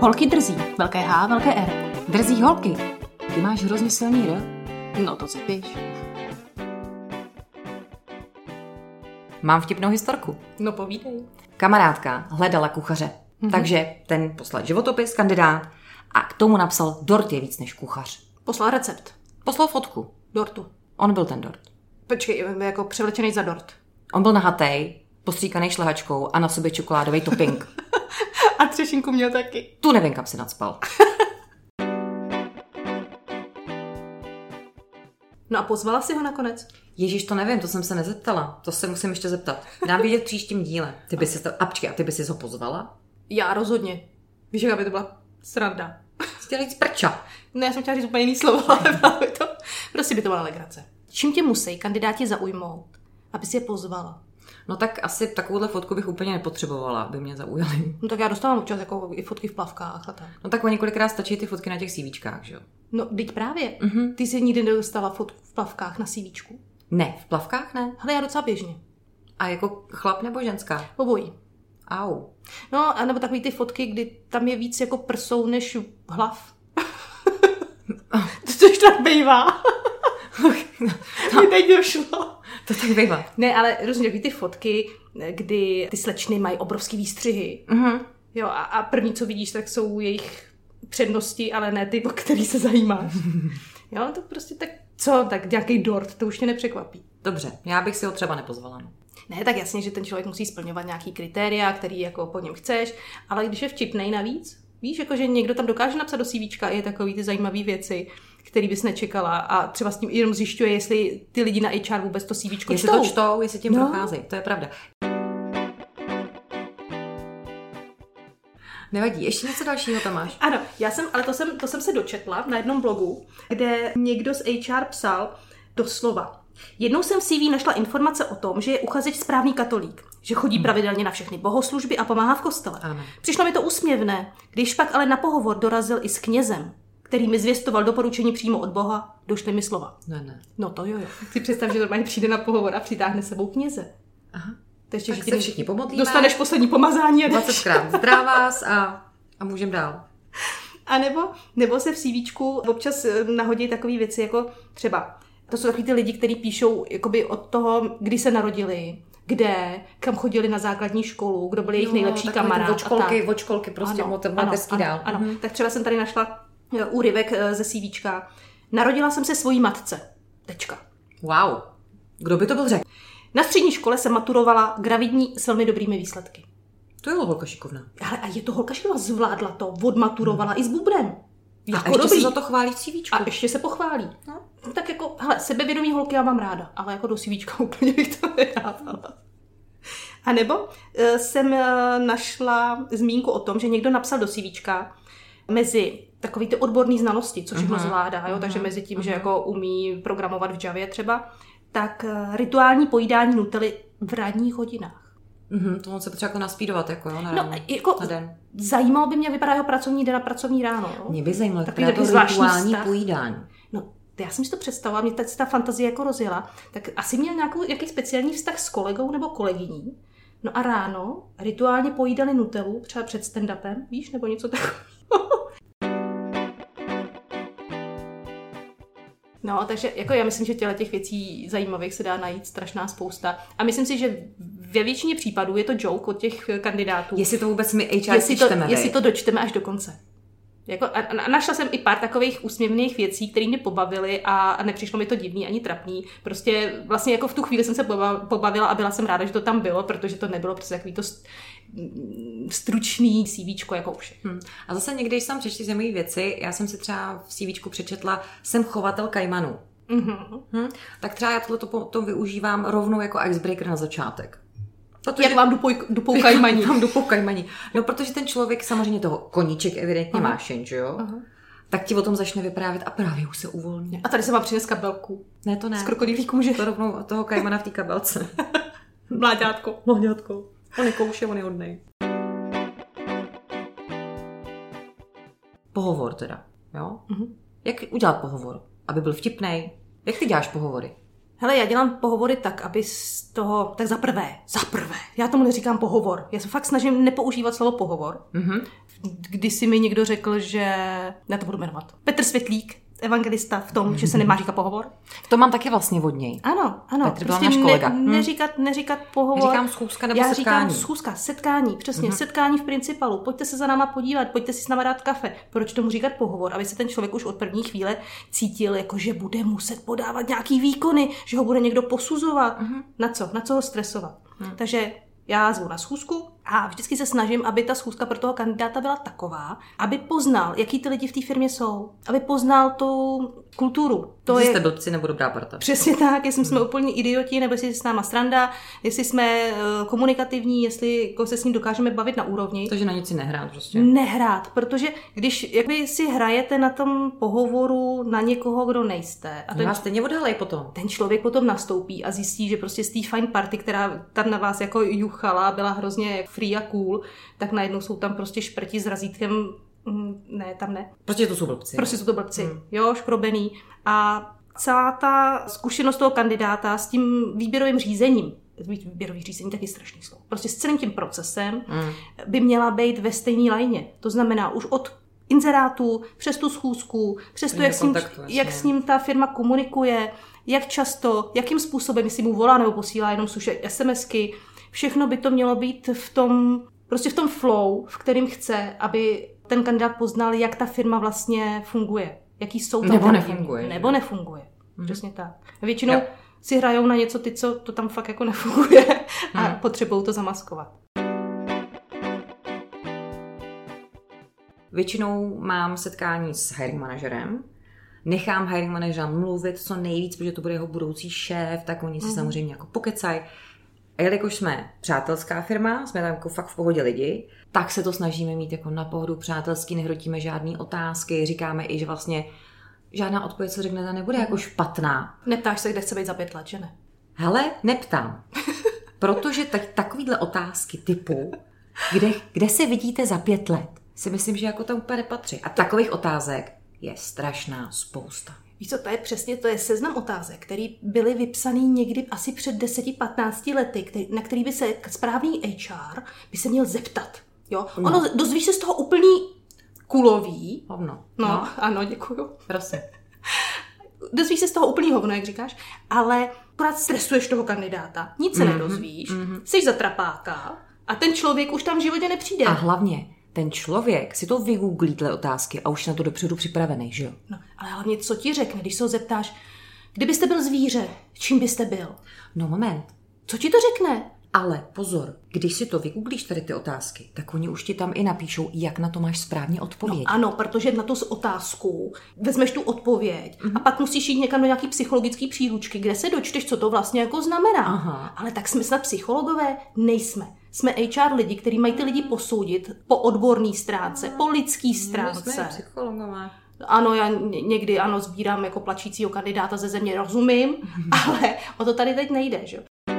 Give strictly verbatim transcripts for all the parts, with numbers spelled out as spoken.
Holky drzí, velké H, velké R. Drzí holky. Ty máš hrozně silný R? No to cepíš. Mám vtipnou historku. No povídej. Kamarádka hledala kuchaře, mm-hmm. takže ten poslal životopis, kandidát, a k tomu napsal dort je víc než kuchař. Poslal recept. Poslal fotku. Dortu. On byl ten dort. Počkej, jako převlečený za dort. On byl nahatej, postříkaný šlehačkou a na sobě čokoládový topping. A třešinku měl taky. Tu nevím, kam si nacpal. No a pozvala si ho nakonec? Ježíš, to nevím, to jsem se nezeptala. To se musím ještě zeptat. Dám vidět v příštím díle. Ty by si to... A počkej, a ty by si ho pozvala? Já rozhodně. Víš, jak by to byla sranda. Chtěla říct prča. Ne, já jsem chtěla říct úplně jiný slovo, ale by to... Prostě by to byla legrace. Čím tě musí kandidáti zaujmout, aby si je pozvala? No tak asi takovouhle fotku bych úplně nepotřebovala, aby mě zaujali. No tak já dostávám občas jako i fotky v plavkách a tak. No tak oni kolikrát stačí ty fotky na těch CVčkách, že jo? No, teď právě. Mm-hmm. Ty jsi nikdy nedostala fotku v plavkách na CVčku? Ne, v plavkách ne. Hele, já docela běžně. A jako chlap nebo ženská? Obojí. Au. No, a nebo takový ty fotky, kdy tam je víc jako prsou než hlav. To což tak bývá. Mě teď došlo. To tak bývá. Ne, ale rozumím, takový ty fotky, kdy ty slečny mají obrovský výstřihy. Mhm. Jo, a, a první, co vidíš, tak jsou jejich přednosti, ale ne ty, o který se zajímáš. Jo, to prostě tak, co, tak nějaký dort, to už tě nepřekvapí. Dobře, já bych si ho třeba nepozvala. No. Ne, tak jasně, že ten člověk musí splňovat nějaký kritéria, který jako po něm chceš, ale když je vtipnej navíc, víš, jako že někdo tam dokáže napsat do CVčka i takový ty zajímavé věci, který bys nečekala a třeba s tím jenom zjišťuje, jestli ty lidi na H R vůbec to CVčko jestli čtou. to čtou, jestli tím no. procházejí, to je pravda. Nevadí, ještě něco dalšího tam máš? Ano, já jsem, ale to jsem, to jsem se dočetla na jednom blogu, kde někdo z H R psal doslova. Jednou jsem v C V našla informace o tom, že je uchazeč správný katolík, že chodí hmm. pravidelně na všechny bohoslužby a pomáhá v kostele. Ano. Přišlo mi to úsměvné, když pak ale na pohovor dorazil i s knězem, který mi zvěstoval doporučení přímo od Boha, došly mi slova. Ne, ne. No to jo, jo. Si představ, že normálně přijde na pohovor a přitáhne sebou kněze. Aha. To ještě, tak že se všichni pomodlíme. Dostaneš poslední pomazání. A dvacetkrát zdravím vás a, a můžem dál. A nebo, nebo se v CVčku občas nahodí takové věci, jako třeba, to jsou takový ty lidi, kteří píšou jakoby od toho, kdy se narodili, kde, kam chodili na základní školu, kdo byl jejich jo, nejlepší kamarád. Vočkolky, vočkolky, prostě mateřský dál. Ano, ano. Tak třeba jsem tady našla úryvek ze CVčka. Narodila jsem se svojí matce. Tečka. Wow. Kdo by to byl řekl? Na střední škole jsem maturovala gravidní s velmi dobrými výsledky. To je holka šikovná. Ale a je to holka šikovná, zvládla to, odmaturovala hmm. i s bubrem. A jako ještě dobrý. Se za to chválí v CVčku. A ještě se pochválí. No, tak jako, hele, sebevědomí holky já mám ráda, ale jako do CVčka úplně bych to nedávala. A nebo uh, jsem uh, našla zmínku o tom, že někdo napsal do CVčka mezi takový ty odborné znalosti, co všechno uh-huh. zvládá, jo? Uh-huh. Takže mezi tím, uh-huh. že jako umí programovat v Javě třeba, tak uh, rituální pojídání Nutelly v ranních hodinách. Mhm, to on se potřeba jako naspídovat, jako jo, na, no, ráno, jako na den. Zajímalo by mě, vypadá jeho pracovní den a pracovní ráno. Jo? Mě by zajímalo, jak to rituální pojídání. No, já jsem si to představila, mě teď ta fantazie jako rozjela, tak asi měl nějakou, nějaký speciální vztah s kolegou nebo kolegyní. No a ráno rituálně pojídali Nutellu, třeba před stand-upem, víš, nebo něco takového. No, takže jako já myslím, že těle těch věcí zajímavých se dá najít strašná spousta. A myslím si, že ve většině případů je to joke od těch kandidátů. Jestli to vůbec my H R jestli to, čteme. Jestli to dočteme až do konce. Jako, a, a našla jsem i pár takových úsměvných věcí, které mě pobavily a, a nepřišlo mi to divný ani trapný. Prostě vlastně jako v tu chvíli jsem se pobavila a byla jsem ráda, že to tam bylo, protože to nebylo prostě takový to stručný CVčko jako už. Hmm. A zase někdy, když jsem přečti zajímavé věci, já jsem si třeba v CVčku přečetla, jsem chovatel kajmanů. Mm-hmm. Hmm? Tak třeba já tohle potom využívám rovnou jako icebreaker na začátek. Protože jak vám dupou, dupou kajmaní. Vám dupou kajmaní. No, protože ten člověk samozřejmě toho koníček evidentně uh-huh. má šen, že jo? Uh-huh. Tak ti o tom začne vyprávět a právě už se uvolní. A tady se vám přines kabelku. Ne, to ne. Z krokodýlí kůže. To rovnou toho kajmana v té kabelce. Mláďátko. Mláďátko. On je kouše, on je hodnej. Pohovor teda, jo? Uh-huh. Jak udělat pohovor? Aby byl vtipnej? Jak ty děláš pohovory? Hele, já dělám pohovory tak, aby z toho, tak za prvé, za prvé, já tomu neříkám pohovor. Já se fakt snažím nepoužívat slovo pohovor. Mm-hmm. Když si mi někdo řekl, že, já to budu jmenovat, Petr Světlík, evangelista v tom, že se nemá říkat pohovor. To mám taky vlastně od něj. Ano, ano. Petr byl náš kolega. Ne, neříkat, neříkat pohovor. Říkám schůzka nebo já setkání. Já říkám schůzka, setkání, přesně, mm-hmm. setkání v principalu. Pojďte se za náma podívat, pojďte si s náma dát kafe. Proč tomu říkat pohovor? Aby se ten člověk už od první chvíle cítil, jako že bude muset podávat nějaký výkony, že ho bude někdo posuzovat. Mm-hmm. Na co? Na co ho stresovat? Mm. Takže já zvu na schůzku a vždycky se snažím, aby ta schůzka pro toho kandidáta byla taková, aby poznal, jaký ty lidi v té firmě jsou, aby poznal tu kulturu. To jestli je... jste blbci nebo dobrá parta. Přesně tak, jestli hmm. jsme úplně idioti, nebo jestli s náma sranda, jestli jsme uh, komunikativní, jestli jako se s ním dokážeme bavit na úrovni. Takže na nic si nehrát prostě. Nehrát, protože když jakoby si hrajete na tom pohovoru na někoho, kdo nejste. A ten, vás stejně odhalej potom. Ten člověk potom nastoupí a zjistí, že prostě z té fajn party, která tam na vás jako juchala, byla hrozně free a cool, tak najednou jsou tam prostě šprti s razítkem. Ne, tam ne. Prostě to jsou blbci. Prostě jsou to blbci, hmm. jo, škrobený. A celá ta zkušenost toho kandidáta s tím výběrovým řízením, výběrový řízení taky strašný slovo, prostě s celým tím procesem hmm. by měla být ve stejné lajně. To znamená už od inzerátu, přes tu schůzku, přes to, jak, s ním, jak s ním ta firma komunikuje, jak často, jakým způsobem, jestli mu volá nebo posílá jenom suše SMSky, všechno by to mělo být v tom, prostě v tom flow, v kterým chce, aby ten kandidát poznal, jak ta firma vlastně funguje. Jaký jsou tam Nebo nefunguje. Nebo nefunguje. Mm-hmm. Přesně tak. Většinou jo. si hrajou na něco ty, co to tam fakt jako nefunguje a mm. potřebují to zamaskovat. Většinou mám setkání s hiring manažerem. Nechám hiring manažera mluvit co nejvíc, protože to bude jeho budoucí šéf, tak oni si mm-hmm. samozřejmě jako pokecají. A jelikož jsme přátelská firma, jsme tam jako fakt v pohodě lidi, tak se to snažíme mít jako na pohodu přátelský, nehrotíme žádný otázky, říkáme i, že vlastně žádná odpověď, co řeknete, nebude jako špatná. Neptáš se, kde chce být za pět let, že ne? Hele, neptám. Protože tak, takovýhle otázky typu, kde, kde se vidíte za pět let, si myslím, že jako tam úplně nepatří. A takových otázek je strašná spousta. Víš co, to je přesně, to je seznam otázek, které byly vypsaný někdy asi před deseti patnácti lety, který, na který by se správný H R by se měl zeptat. Jo? No. Ono, dozvíš se z toho úplný kulový. Hovno. No, no. Ano, děkuju. Prosím. Dozvíš se z toho úplný hovno, jak říkáš, ale akorát stresuješ toho kandidáta, nic se mm-hmm. nedozvíš, mm-hmm. jsi za trapáka a ten člověk už tam v životě nepřijde. A hlavně, ten člověk si to vygooglí tyhle otázky a už na to dopředu připravený, že jo? No, ale hlavně, co ti řekne, když se ho zeptáš, kdybyste byl zvíře, čím byste byl? No moment. Co ti to řekne? Ale pozor, když si to vygooglíš tady ty otázky, tak oni už ti tam i napíšou, jak na to máš správně odpovědět. No ano, protože na tu otázku vezmeš tu odpověď mm-hmm. a pak musíš jít někam do nějaký psychologický příručky, kde se dočteš, co to vlastně jako znamená. Aha. Ale tak jsme snad psychologové? Nejsme. Jsme H R lidi, kteří mají ty lidi posoudit po odborné stránce, po lidský stránce. My jsme psychologové. Ano, já někdy ano, sbírám jako plačícího kandidáta ze země, rozumím, ale o to tady teď nejde, že?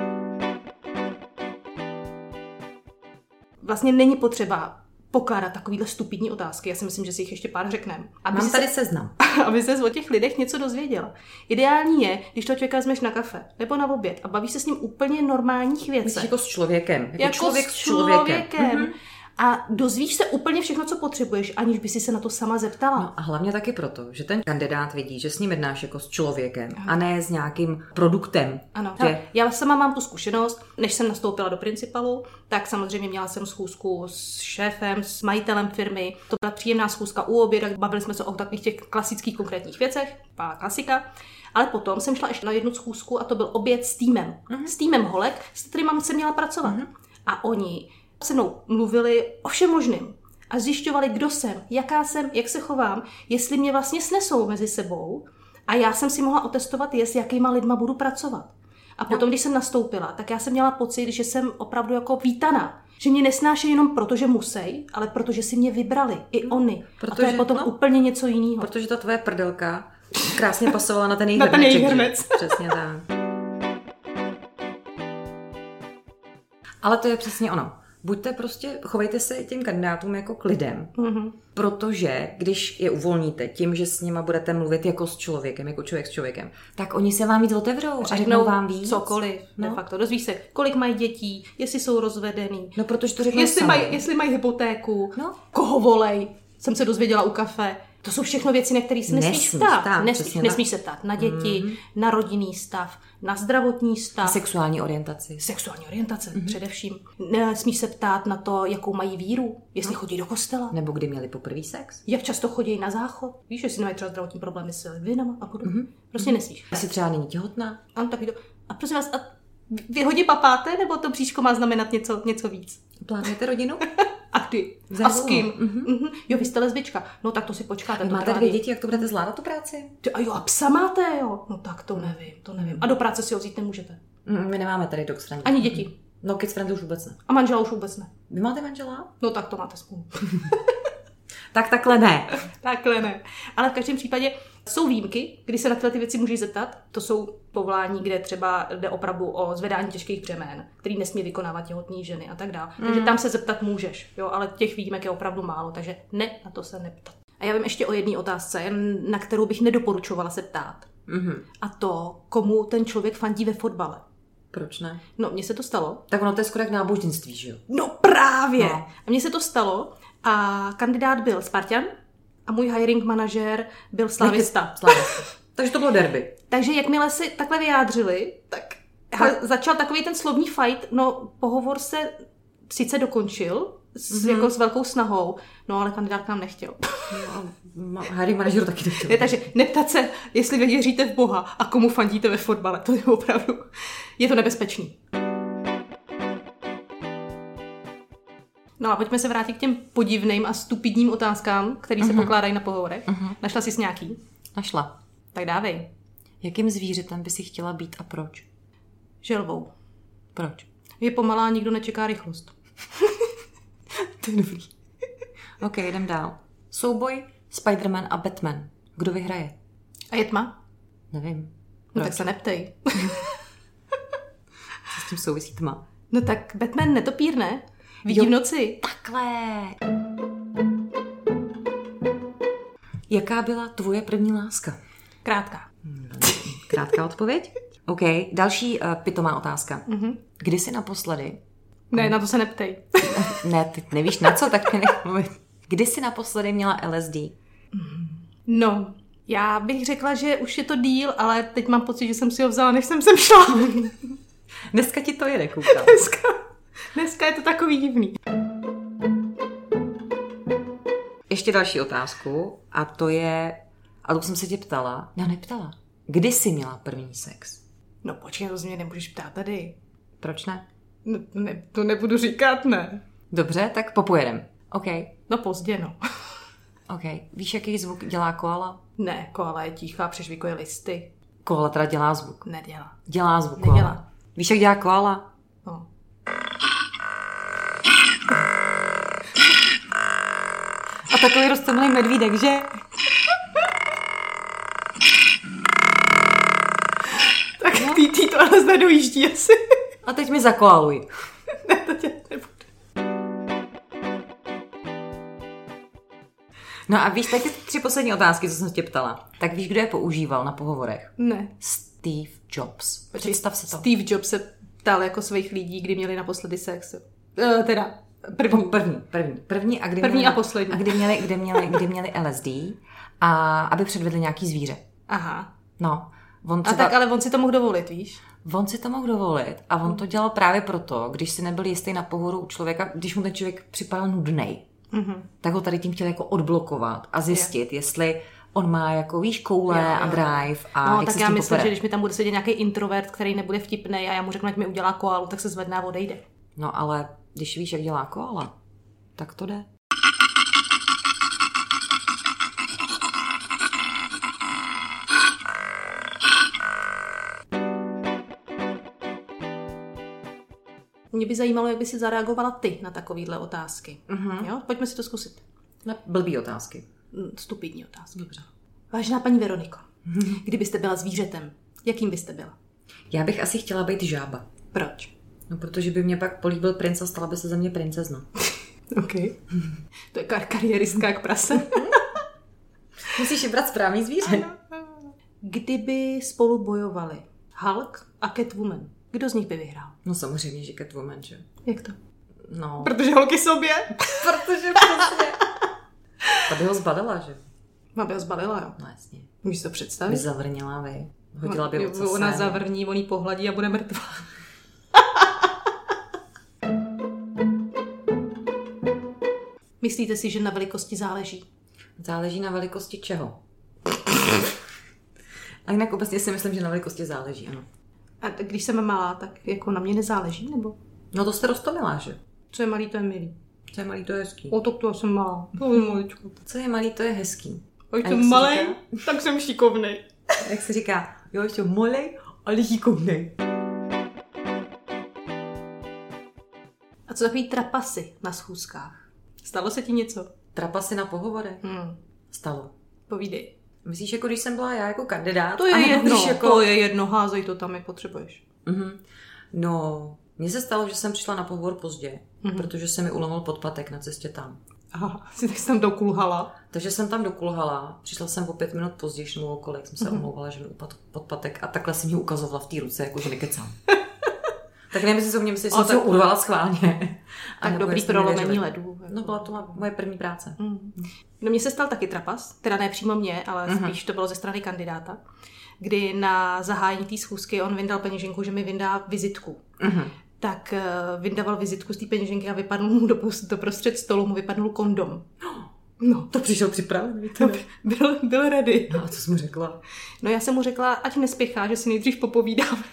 Vlastně není potřeba pokládat takovýhle stupidní otázky. Já si myslím, že si jich ještě pár řekneme. Mám tady se, seznam. Aby ses o těch lidech něco dozvěděla. Ideální je, když to člověka vezmeš na kafe nebo na oběd a bavíš se s ním úplně normálních věcí. Myslíš jako s člověkem. Jako, jako člověk s s člověkem. člověkem. Mm-hmm. A dozvíš se úplně všechno, co potřebuješ, aniž by si se na to sama zeptala. No a hlavně taky proto, že ten kandidát vidí, že s ním jednáš jako s člověkem Aha. a ne s nějakým produktem. Ano, že... já sama mám tu zkušenost, než jsem nastoupila do principalu, tak samozřejmě měla jsem schůzku s šéfem, s majitelem firmy. To byla příjemná schůzka u oběda, bavili jsme se o takových těch klasických konkrétních věcech, pá klasika. Ale potom jsem šla ještě na jednu schůzku a to byl oběd s týmem. Uh-huh. S týmem holek, s kterými jsem měla pracovat. Uh-huh. A oni se mnou mluvili o všem možným a zjišťovali, kdo jsem, jaká jsem, jak se chovám, jestli mě vlastně snesou mezi sebou a já jsem si mohla otestovat, jest, jakýma lidma budu pracovat. A potom, no. když jsem nastoupila, tak já jsem měla pocit, že jsem opravdu jako vítaná. Že mě nesnáší jenom proto, že musí, ale protože si mě vybrali, i oni. Protože, a to je potom no, úplně něco jiného. Protože ta tvoje prdelka krásně pasovala na ten její hrneček. Přesně tak. Ale to je přesně ono. buďte prostě, chovejte se těm kandidátům jako k lidem, mm-hmm. protože když je uvolníte tím, že s nima budete mluvit jako s člověkem, jako člověk s člověkem, tak oni se vám víc otevřou a řeknou vám víc. Cokoliv, no. de facto. Dozví se, kolik mají dětí, jestli jsou rozvedený. No, protože to řeknou jestli mají, jestli mají hypotéku, no. koho volej, jsem se dozvěděla u kafe. To jsou všechno věci, na které se nesmíš ptát. Nesmíš, nesmíš se ptát na děti, mm. na rodinný stav, na zdravotní stav. Sexuální orientaci. Sexuální orientace, mm-hmm. především. Nesmíš se ptát na to, jakou mají víru, jestli no. chodí do kostela. Nebo kdy měli poprvý sex. Jak často chodí na záchod. Víš, jestli nemají třeba zdravotní problémy s vinama a podobně. Mm-hmm. Prostě mm-hmm. nesmíš. Jestli třeba není těhotná. Ano, taky to. A prosím vás, a vy hodně papáte, nebo to bříško má znamenat něco, něco víc? Plánujete rodinu? A kdy? A s kým? Mm-hmm. Mm-hmm. Jo, vy jste lesbička. No tak to si počkáte. Máte to dvě děti, jak to budete zvládat tu práci? A jo, a psa máte, jo? No tak to nevím, to nevím. A do práce si ho vzít nemůžete. Mm, my nemáme tady dog friend. Ani děti. No kids friend už vůbec ne. A manžela už vůbec ne. Vy máte manžela? No tak to máte spolu. Tak takhle ne. Takhle ne. Ale v každém případě jsou výjimky, kdy se na tyhle ty věci můžeš zeptat. To jsou povolání, kde třeba jde opravdu o zvedání těžkých břemen, který nesmí vykonávat těhotné ženy a tak dále. Mm. Takže tam se zeptat můžeš, jo, ale těch výjimek je opravdu málo, takže ne, na to se neptat. A já vím ještě o jedné otázce, na kterou bych nedoporučovala se ptát. Mm-hmm. A to, komu ten člověk fandí ve fotbale. Proč ne? No, mně se to stalo. Tak ono to je skoro jak náboženství, že jo? No právě! No. A mně se to stalo a kandidát byl Spartan a můj hiring manažer byl Slavista. Slavista. Takže to bylo derby. Takže jakmile si takhle vyjádřili, tak hele, začal takový ten slovní fight, no pohovor se sice dokončil, s, mm-hmm. jako s velkou snahou, no ale kandidát nám nechtěl. No, hiring manažer taky nechtěl. Je, takže neptat se, jestli vy věříte v Boha a komu fandíte ve fotbale, to je opravdu, je to nebezpečný. No a pojďme se vrátit k těm podivným a stupidním otázkám, které uh-huh. se pokládají na pohovorech. Uh-huh. Našla jsi nějaký? Našla. Tak dávej. Jakým zvířetem by si chtěla být a proč? Želvou. Proč? Je pomalá, nikdo nečeká rychlost. To je dobrý. Ok, jdem dál. Souboj Spider-Man a Batman. Kdo vyhraje? A je tma? Nevím. No proč? Tak se neptej. Co s tím souvisí tma? No tak Batman netopír, ne? Vidí jo, v noci. Takhle. Jaká byla tvoje první láska? Krátká. Krátká odpověď? OK. Další uh, pitomá otázka. Mm-hmm. Kdy jsi naposledy... Ne, na to se neptej. Ne, ty nevíš na co, tak mi nech mluvit. Kdy jsi naposledy měla L S D? No, já bych řekla, že už je to díl, ale teď mám pocit, že jsem si ho vzala, než jsem sem šla. Dneska ti to jede, koukám. Dneska, dneska je to takový divný. Ještě další otázku a to je, a to jsem se tě ptala, no neptala, kdy jsi měla první sex? No počkej, to z mě nemůžeš ptát tady. Proč ne? No, ne, to nebudu říkat, ne. Dobře, tak popojedem. OK. No pozdě, no. OK. Víš, jaký zvuk dělá koala? Ne, koala je tichá, přežvíkuje listy. Koala teda dělá zvuk. Nedělá. Dělá zvuk Nedělá. Koala. Víš, jak dělá koala? No. A takový roztomilý medvídek, že? Tak no. ty, ty to ale nedojíždí asi. A teď mi zakoaluj. Ne, to tě nebudu. No a víš, taky tři poslední otázky, co jsem tě ptala. Tak víš, kdo je používal na pohovorech? Ne. Steve Jobs. Představ si to. Steve Jobs se ptal jako svých lidí, kdy měli naposledy sex. Uh, teda první. První, první. První a, kdy první měli, a poslední. A kdy měli, kdy, měli, kdy měli L S D a aby předvedli nějaký zvíře. Aha. No. On třeba, a tak ale on si to mohl dovolit, víš? On si to mohl dovolit a on to dělal právě proto, když si nebyl jistý na pohovoru u člověka, když mu ten člověk připadal nudnej, mm-hmm. tak ho tady tím chtěl jako odblokovat a zjistit, je. jestli on má jako, víš, koule je, a drive a no, jak tak se já s tím myslím, popere. že když mi tam bude sedět nějaký introvert, který nebude vtipnej a já mu řeknu, ať mi udělá koalu, tak se zvedne a odejde. No ale když víš, jak dělá koala, tak to jde. Mě by zajímalo, jak by si zareagovala ty na takovýhle otázky. Uh-huh. Jo? Pojďme si to zkusit. Ne, blbý otázky. Stupidní otázky. Dobře. Vážená paní Veroniko, kdybyste byla zvířetem, jakým byste byla? Já bych asi chtěla být žába. Proč? No, protože by mě pak políbil princ a stala by se ze mě princezna. OK. To je kar- kariéristka jak prase. Musíš vybrat správný zvíře. Kdyby spolu bojovali Hulk a Catwoman, kdo z nich by vyhrál? No samozřejmě, že Catwoman, že? Jak to? No. Protože holky sobě. Protože prostě. Ta by ho zbalila, že? Má by ho zbalila, jo. No jasně. Můžeš to představit? By zavrnila, vy. Hodila by ho Ona zavrní, on jí pohladí a bude mrtvá. Myslíte si, že na velikosti záleží? Záleží na velikosti čeho? A jinak obecně si myslím, že na velikosti záleží, ano. A když jsem malá, tak jako na mě nezáleží, nebo? No to jste roztomilá, že? Co je malý, to je milý. Co je malý, to je hezký. O, tak to já jsem malá. To je maličko. Co je malý, to je hezký. A když jsem malej, tak jsem šikovnej. Jak se říká, jo, jsem malej, ale šikovnej. A co takový trapasy na schůzkách? Stalo se ti něco? Trapasy na pohovorech? Hmm. Stalo. Povídej. Myslíš, jako když jsem byla já jako kandidát? To je jedno, jako... to je jedno, házej to tam, jak potřebuješ. Mm-hmm. No, mně se stalo, že jsem přišla na pohovor pozdě, mm-hmm. protože se mi ulomil podpatek na cestě tam. Aha, si tak jsi tam dokulhala. Takže jsem tam dokulhala, přišla jsem o pět minut později, nebo kolik jsem se mm-hmm. omlouvala, že mi upadl podpatek a takhle jsem mi ukazovala v té ruce, jako že nekecám. Tak nevím, jestli se o mě myslí, že jsem se ho urvala schválně. Tak dobrý prolomení ledu. No byla to moje první práce. Mm. No mně se stal taky trapas, teda ne přímo mě, ale mm-hmm. spíš to bylo ze strany kandidáta, kdy na zahájení té schůzky on vyndal peněženku, že mi vyndá vizitku. Mm-hmm. Tak uh, vyndával vizitku z té peněženky a vypadl mu do, do prostřed stolu, mu vypadl kondom. No, to přišel připravený. To byl, byl ready. No a co jsi mu řekla? No já jsem mu řekla, ať nespěchá, že si nejdřív popovídám.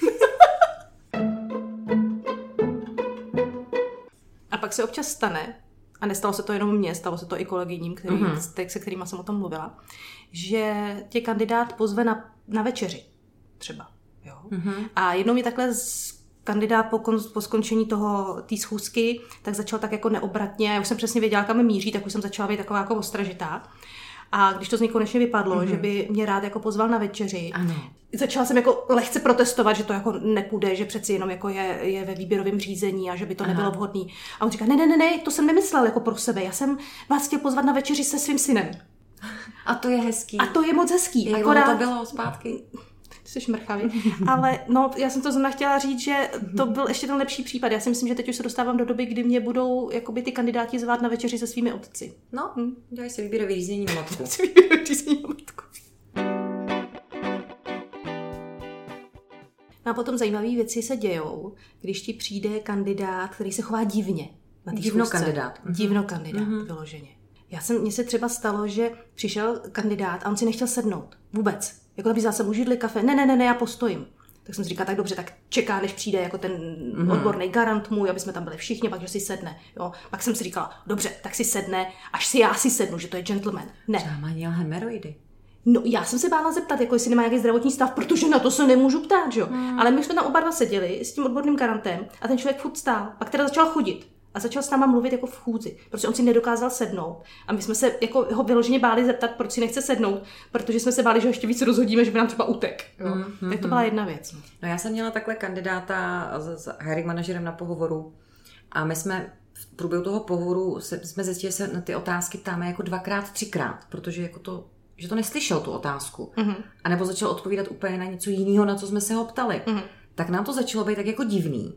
A pak se občas stane, a nestalo se to jenom mně, stalo se to i kolegyním, který, mm-hmm. se kterýma jsem o tom mluvila, že tě kandidát pozve na, na večeři třeba. Jo? Mm-hmm. A jednou mi takhle z, kandidát po, kon, po skončení toho té schůzky, tak začal tak jako neobratně, já už jsem přesně věděla, kam míří, tak už jsem začala být taková jako ostražitá. A když to z něj konečně vypadlo, mm-hmm. že by mě rád jako pozval na večeři, ano. Začala jsem jako lehce protestovat, že to jako nepůjde, že přeci jenom jako je, je ve výběrovém řízení a že by to Aha. nebylo vhodný. A on říká, ne, ne, ne, ne, to jsem nemyslel jako pro sebe, já jsem vás chtěl pozvat na večeři se svým synem. A to je hezký. A to je moc hezký. Jak akorát... to bylo zpátky? Ty jsi mrchavý. Ale no, já jsem to zrovna chtěla říct, že to byl ještě ten lepší případ. Já si myslím, že teď už se dostávám do doby, kdy mě budou jakoby ty kandidáti zvát na večeři se svými otci. No, hm. dělají si výběrové řízení na matku. Výběrové řízení na matku. No a potom zajímavé věci se dějou, když ti přijde kandidát, který se chová divně. Na Divno kandidát. Divno kandidát, mm-hmm. vyloženě. Já jsem, mně se třeba stalo, že přišel kandidát a on si nechtěl sednout. Vůbec. Jako nabízal jsem mu židli kafe. Ne, ne, ne, ne, já postojím. Tak jsem si říkala, tak dobře, tak čeká, než přijde jako ten mm-hmm. odborný garant můj, aby jsme tam byli všichni, pak že si sedne. Jo. Pak jsem si říkala, dobře, tak si sedne, až si já si sednu, že to je gentleman. Ne. Třeba má měl hemeroidy. No, já jsem se bála zeptat, jako jestli nemá nějaký zdravotní stav, protože na to se nemůžu ptát, že jo. Hmm. Ale my jsme tam oba dva seděli s tím odborným garantem a ten člověk furt stál. Pak teda začal chodit a začal s náma mluvit jako v chůzi, protože on si nedokázal sednout. A my jsme se jako ho vyloženě báli zeptat, proč si nechce sednout, protože jsme se báli, že ho ještě víc rozhodíme, že by nám třeba utek. Jo. Hmm, tak to byla jedna věc. No, já jsem měla takhle kandidáta s, s hiring manažerem na pohovoru a my jsme v průběhu toho pohovoru se, jsme zjistili, že se na ty otázky ptáme jako dvakrát, třikrát, protože jako to že to neslyšel tu otázku. Uh-huh. A nebo začal odpovídat úplně na něco jiného, na co jsme se ho ptali. Uh-huh. Tak nám to začalo být tak jako divný.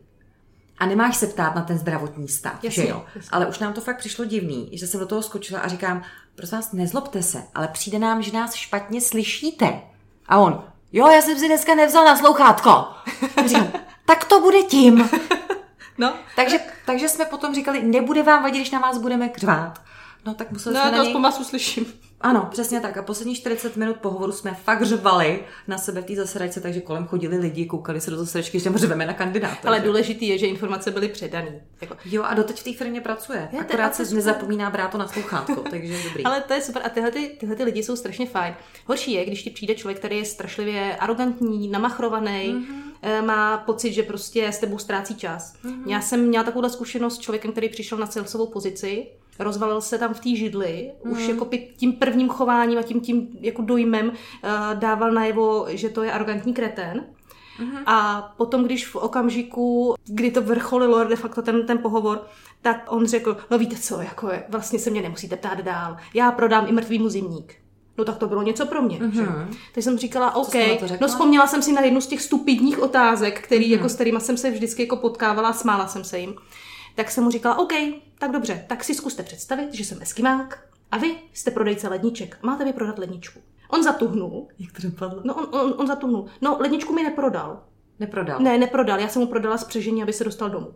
A nemáš se ptát na ten zdravotní stav, jasně, že jo? Jasně. Ale už nám to fakt přišlo divný, že jsem do toho skočila a říkám, prosím vás, nezlobte se, ale přijde nám, že nás špatně slyšíte. A on, jo, já jsem si dneska nevzal na slouchátko. A říkám, tak to bude tím. No. takže, takže jsme potom říkali, nebude vám vadit, když na vás budeme křvát. No tak museli no, jsme to na něj... aspoň vás uslyším. Ano, přesně tak. A poslední čtyřicet minut pohovoru jsme fakt řvali na sebe v té zasedačce, takže kolem chodili lidi, koukali se do zasedačky, že řveme na kandidáta. Ale důležitý je, že informace byly předaný. Jako... Jo, a doteď v té firmě pracuje. Je, akorát se nezapomíná brát to na sluchátko, takže je dobrý. Ale to je super. A tyhle, ty, tyhle ty lidi jsou strašně fajn. Horší je, když ti přijde člověk, který je strašlivě arrogantní, namachrovaný, mm-hmm. má pocit, že prostě s tebou ztrácí čas. Mm-hmm. Já jsem měla takovou zkušenost s člověkem, který přišel na salesovou pozici, rozvalil se tam v té židli, mm. už jako tím prvním chováním a tím tím jako dojmem uh, dával najevo, že to je arrogantní kretén. Mm-hmm. A potom, když v okamžiku, kdy to vrcholilo de facto ten, ten pohovor, tak on řekl, no víte co, jako je, vlastně se mě nemusíte ptát dál, já prodám i mrtvýmu zimník. No tak to bylo něco pro mě. Mm-hmm. Takže jsem říkala, OK, no vzpomněla jsem si na jednu z těch stupidních otázek, který, mm-hmm. jako, s kterýma jsem se vždycky jako potkávala, smála jsem se jim. Tak jsem mu říkala, OK, tak dobře, tak si zkuste představit, že jsem eskimák a vy jste prodejce ledniček. Máte mi prodat ledničku. On zatuhnul. Jak to dopadlo? No on, on, on zatuhnul. No ledničku mi neprodal. Neprodal? Ne, neprodal. Já jsem mu prodala spřežení, aby se dostal domů.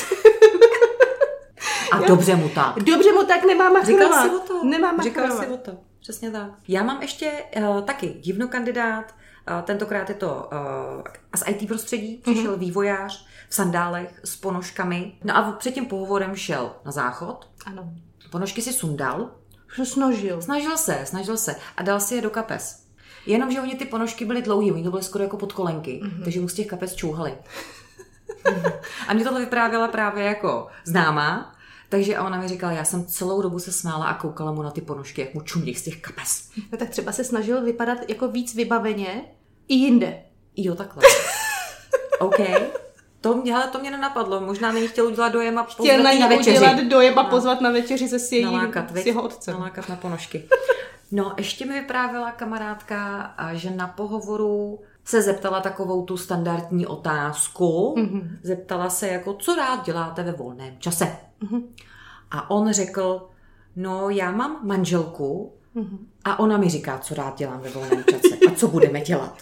A já, dobře mu tak. Dobře mu tak, nemám machrovat. Říkal jsi o to. Nemám Říkal machrovat. jsi o to. Přesně tak. Já mám ještě uh, taky divno kandidát. Uh, tentokrát je to uh, z í té prostředí. Přišel mm-hmm. vývojář v sandálech s ponožkami. No a před tím pohovorem šel na záchod. Ano. Ponožky si sundal. Že snažil. Snažil se, snažil se. A dal si je do kapes. Jenomže oni ty ponožky byly dlouhý, oni to byly skoro jako podkolenky. Mm-hmm. Takže mu z těch kapes čouhali. A mě tohle vyprávěla právě jako známá. Takže ona mi říkala, já jsem celou dobu se smála a koukala mu na ty ponožky, jak mu čumí z těch kapes. No tak třeba se snažil vypadat jako víc vybaveně i jinde. Jo, takhle. OK. To mě, hele, to mě nenapadlo. Možná není chtěl udělat dojem a pozvat chtěl na večeři. udělat dojem a pozvat na večeři se s, její, nalákat, s jeho otcem. Nalákat na ponožky. No, ještě mi vyprávěla kamarádka, že na pohovoru se zeptala takovou tu standardní otázku. Mm-hmm. Zeptala se jako, co rád děláte ve volném čase. Mm-hmm. A on řekl, no já mám manželku mm-hmm. a ona mi říká, co rád dělám ve volném čase a co budeme dělat.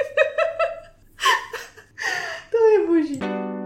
To je boží.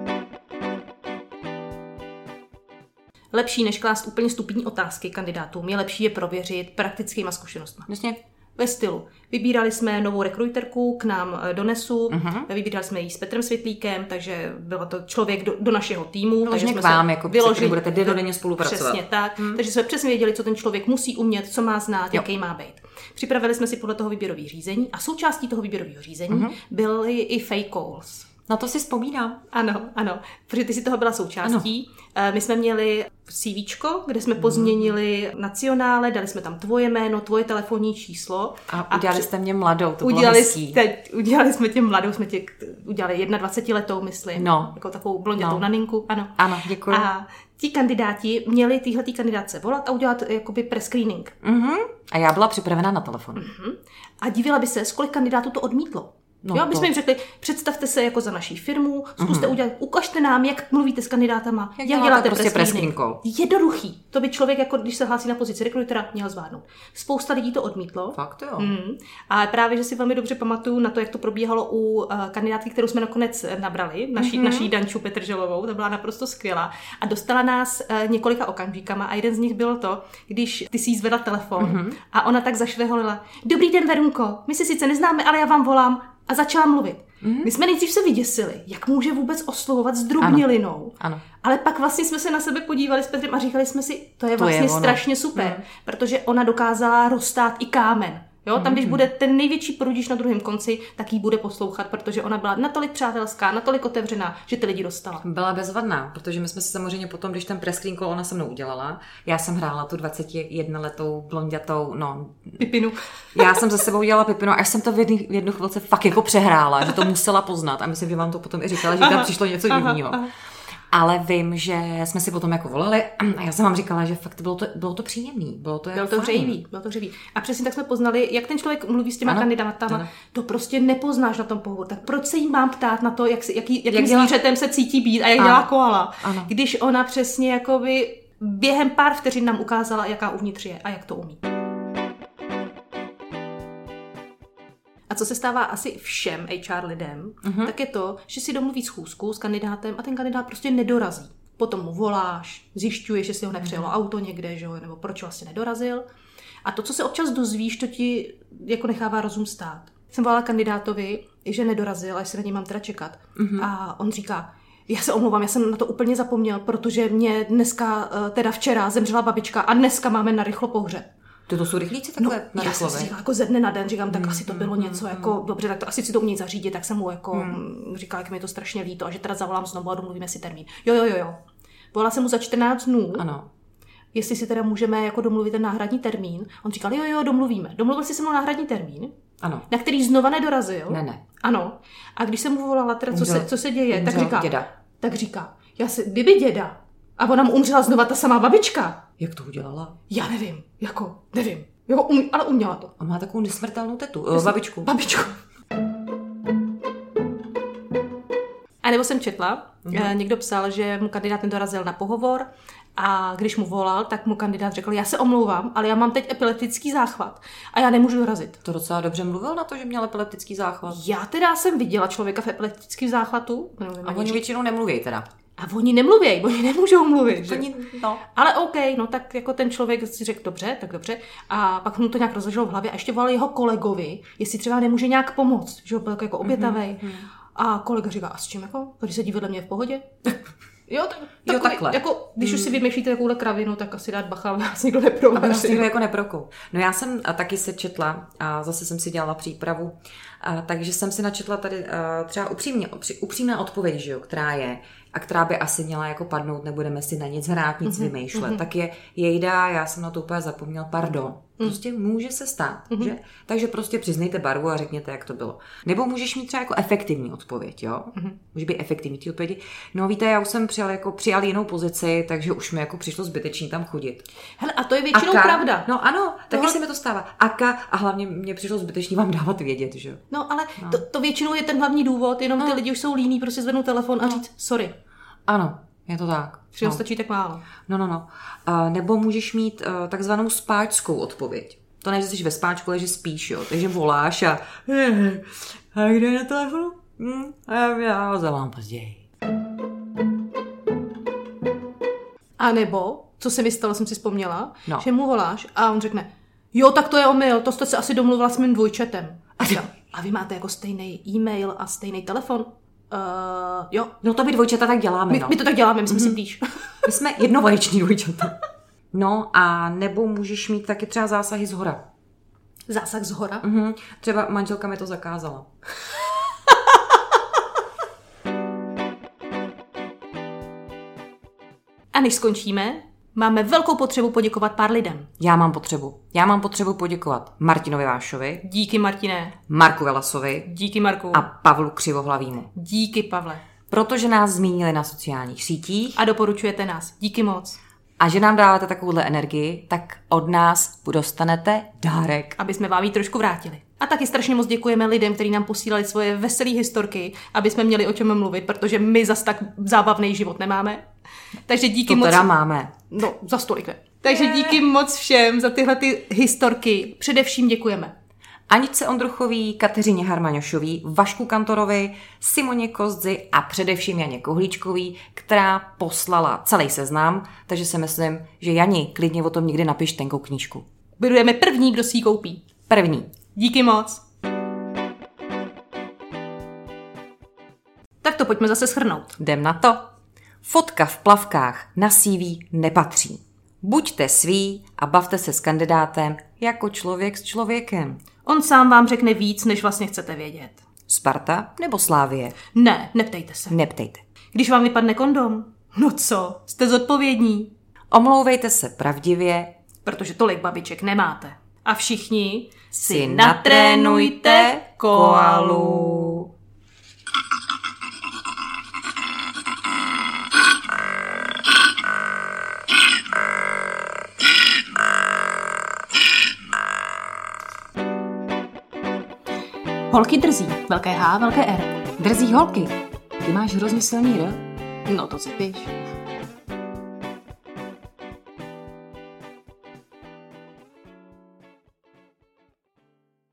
Lepší než klást úplně stupidní otázky kandidátům, je lepší je prověřit praktickýma zkušenostmi. Jasně. Ve stylu. Vybírali jsme novou rekruterku k nám do Nesu, uh-huh. vybírali jsme ji s Petrem Světlíkem, takže byl to člověk do, do našeho týmu. Takže jsme k vám, jako vyložili, budete dennodenně spolupracovat. Přesně tak. Hmm. Takže jsme přesně věděli, co ten člověk musí umět, co má znát, jo. jaký má být. Připravili jsme si podle toho výběrový řízení a součástí toho výběrového řízení uh-huh. byly i fake calls. Na to si vzpomínám. Ano, ano, protože ty si toho byla součástí. Ano. My jsme měli CVčko, kde jsme pozměnili nacionále, dali jsme tam tvoje jméno, tvoje telefonní číslo. A udělali a jste mě mladou, to udělali bylo hezký. Jste, udělali jsme tě mladou, jsme tě udělali dvacetiletou, myslím. No. Jako takovou blondětou no. naninku, ano. Ano, děkuji. A ti kandidáti měli tyhle kandidátce volat a udělat jakoby prescreening. Uh-huh. A já byla připravená na telefon. Uh-huh. A divila by se, kolik kandidátů to odmítlo. No, jo, my to... jsme jim řekli, představte se jako za naší firmu, zkuste mm. udělat, ukažte nám, jak mluvíte s kandidátama, jak, jak děláte prostě press screening. Jednoduchý. To by člověk, jako když se hlásí na pozici rekrutera, měl zvládnout. Spousta lidí to odmítlo. Fakt jo. Mm. A právě, že si velmi dobře pamatuju na to, jak to probíhalo u uh, kandidátky, kterou jsme nakonec nabrali, naší, mm-hmm. naší Danču Petrželovou, to byla naprosto skvělá. A dostala nás uh, několika okamžikama a jeden z nich byl to, když ty si jí zvedla telefon mm-hmm. a ona tak zašveholila. Dobrý den, Verunko, my se sice neznáme, ale já vám volám. A začala mluvit. Mm-hmm. My jsme nejdřív se vyděsili, jak může vůbec oslovovat s drobnělinou. Ano. Ano. Ale pak vlastně jsme se na sebe podívali s Petrem a říkali jsme si, to je to vlastně je strašně super, mm. protože ona dokázala roztát i kámen. Jo, tam, když bude ten největší prudič na druhém konci, tak jí bude poslouchat, protože ona byla natolik přátelská, natolik otevřená, že ty lidi dostala. Byla bezvadná, protože my jsme si samozřejmě potom, když ten press screen call ona se mnou udělala, já jsem hrála tu dvacetijednoletou blondětou, no... Pipinu. Já jsem za sebou dělala Pipinu, až jsem to v jednu, v jednu chvilce fakt jako přehrála, že to musela poznat a myslím, že vám to potom i říkala, že tam aha, přišlo něco divného. Ale vím, že jsme si potom jako volali a já jsem vám říkala, že fakt bylo to, bylo to příjemný. Bylo to, bylo to hřejivý, bylo to hřejivý. A přesně tak jsme poznali, jak ten člověk mluví s těma ano, kandidátama. Ano. To prostě nepoznáš na tom pohovoru. Tak proč se jí mám ptát na to, jak si, jaký, jakým jak zvířetem se cítí být a jak ano. dělá koala. Ano. Když ona přesně jakoby během pár vteřin nám ukázala, jaká uvnitř je a jak to umí. A co se stává asi všem H R lidem, uh-huh. tak je to, že si domluví schůzku s kandidátem a ten kandidát prostě nedorazí. Potom mu voláš, zjišťuješ, jestli ho nepřijelo uh-huh. auto někde, že jo, nebo proč vlastně nedorazil. A to, co se občas dozvíš, to ti jako nechává rozum stát. Jsem volala kandidátovi, že nedorazil, a jestli na něj mám teda čekat. Uh-huh. A on říká, já se omlouvám, já jsem na to úplně zapomněl, protože mě dneska, teda včera zemřela babička a dneska máme narychlo pohřeb. To, to jsou rychlíci takhle no, na já jsem si říkala, jako ze dne na den, říkám, tak mm, asi to bylo mm, něco, mm, jako, dobře, tak to asi si to umějí zařídit, tak jsem mu jako mm. říkala, jak mi je to strašně líto a že teda zavolám znovu a domluvíme si termín. Jo, jo, jo, jo. Volala jsem mu za čtrnáct dnů ano. jestli si teda můžeme jako domluvit ten náhradní termín. On říkal, jo, jo, domluvíme. Domluvil jsi se mnou náhradní termín, ano. Na který znova nedorazil. Ne, ne. Ano. A když jsem mu volala, teda, co, umřel, se, co se děje, tak říká, děda. tak říká, já si, kdyby děda, a ona mu umřela znova ta samá babička. Jak to udělala? Já nevím, jako, nevím. Jako, um, ale uměla to. On má takovou nesmrtelnou tetu, uh, babičku. Babičku. A nebo jsem četla, mm-hmm. někdo psal, že mu kandidát nedorazil na pohovor a když mu volal, tak mu kandidát řekl, já se omlouvám, ale já mám teď epileptický záchvat a já nemůžu dorazit. To docela dobře mluvil na to, že měl epileptický záchvat. Já teda jsem viděla člověka v epileptickém záchvatu. A oni většinou nemluví teda. A oni nemluvějí, oni nemůžou mluvit. Že? Oni, no. Ale OK, no tak jako ten člověk si řekl dobře, tak dobře. A pak mu to nějak rozleželo v hlavě a ještě volal jeho kolegovi, jestli třeba nemůže nějak pomoct, že byl jako obětavej. Mm-hmm. A kolega říká, a s čím jako? Když sedí vedle mě v pohodě? Jo, tak, jo, takhle. Jako, když mm. už si vymýšlíte takovouhle kravinu, tak asi dát bacha, aby vás nikdo neprovaří. Aby vás nikdo jako neprokou. No já jsem a taky se četla a zase jsem si dělala přípravu, a, takže jsem si načetla tady a, třeba upřímně, upřímná odpověď, že jo, která je a která by asi měla jako padnout, nebudeme si na nic hrát, nic mm-hmm. vymýšlet. Mm-hmm. Tak je jejda, já jsem na to úplně zapomněl, pardon. Prostě může se stát, mm-hmm. že? Takže prostě přiznejte barvu a řekněte, jak to bylo. Nebo můžeš mít třeba jako efektivní odpověď, jo? Mm-hmm. Může být efektivní ty odpovědi. No víte, já už jsem přijal, jako, přijal jinou pozici, takže už mi jako přišlo zbytečný tam chodit. Hele, a to je většinou Aka, pravda. No ano, taky no. se mi to stává. Aka a hlavně mě přišlo zbytečný vám dávat vědět, že? No ale no. To, to většinou je ten hlavní důvod, jenom no. Ty lidi už jsou líní, prostě zvednou telefon a no. říct sorry. Ano, je to tak. Přitom no. stačí tak málo. No, no, no. Uh, nebo můžeš mít uh, takzvanou spáčskou odpověď. To ne, že jsi ve spáčku, ale že spíš, jo. Takže voláš a a kde je na telefonu? Hm, a já ho zavolám později. A nebo, co se mi stalo, jsem si vzpomněla, no. že mu voláš a on řekne, jo, tak to je omyl, to jste se asi domluvila s mým dvojčetem. A, říkám, a vy máte jako stejný e-mail a stejný telefon? Uh, jo. No to by dvojčata tak děláme, my, no. My to tak děláme, my jsme mm-hmm. si blíž. My jsme jednovaječný dvojčata. No a nebo můžeš mít taky třeba zásahy z hora. Zásah z hora? Mhm. Třeba manželka mi to zakázala. A než skončíme, máme velkou potřebu poděkovat pár lidem. Já mám potřebu. Já mám potřebu poděkovat Martinovi Vášovi. Díky, Martine. Marku Velasovi. Díky, Marku. A Pavlu Křivohlavýmu. Díky, Pavle. Protože nás zmínili na sociálních sítích. A doporučujete nás. Díky moc. A že nám dáváte takovouhle energii, tak od nás dostanete dárek. Aby jsme vám ji trošku vrátili. A taky strašně moc děkujeme lidem, kteří nám posílali svoje veselé historky, aby jsme měli o čem mluvit, protože my zas tak zábavný život nemáme. Takže díky to moc. To teda máme. No, za stolik ne. Takže díky moc všem za tyhle ty historky. Především děkujeme. Aničce Ondruchový, Kateřině Harmaňošový, Vašku Kantorovi, Simoně Kozdzi a především Janě Kohlíčkový, která poslala celý seznam, takže si myslím, že Jani, klidně o tom někdy napiš tenkou knížku. Budeme první, kdo si ji koupí. První. Díky moc. Tak to pojďme zase shrnout. Jdem na to. Fotka v plavkách na C V nepatří. Buďte sví a bavte se s kandidátem jako člověk s člověkem. On sám vám řekne víc, než vlastně chcete vědět. Sparta nebo Slávie? Ne, neptejte se. Neptejte. Když vám vypadne kondom, no co, jste zodpovědní. Omlouvejte se pravdivě, protože tolik babiček nemáte. A všichni si natrénujte koalu. Holky drzí. Velké H, velké R. Drzí holky. Ty máš hrozně silný R. No to si píš.